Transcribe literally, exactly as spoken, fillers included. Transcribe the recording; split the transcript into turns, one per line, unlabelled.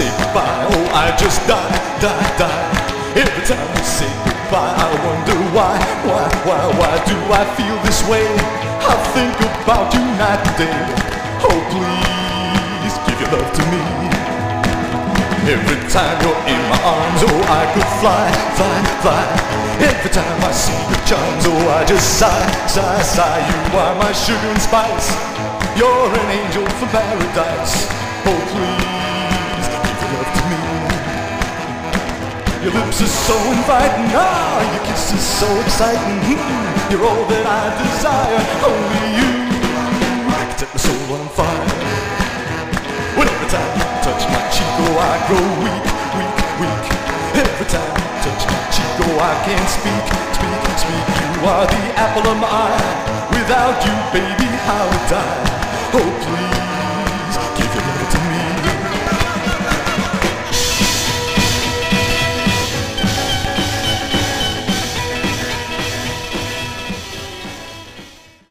say goodbye, oh, I just die, die, die. Every time we say goodbye, I wonder why, why, why, why do I feel this way? I think about you night and day. Oh, please give your love to me. Every time you're in my arms, oh, I could fly, fly, fly. Every time I see your charms, oh, I just sigh, sigh, sigh. You are my sugar and spice. You're an angel from paradise. Oh, please give your love to me. Your lips are so inviting, ah, your kiss is so exciting. Mm, you're all that I desire, only you can set my soul on fire. When every time you touch my cheek, oh, I grow weak, weak, weak. Every time you touch my cheek, oh, I can't speak, speak, speak. You are the apple of my eye. Without you, baby, I would die. Oh, please.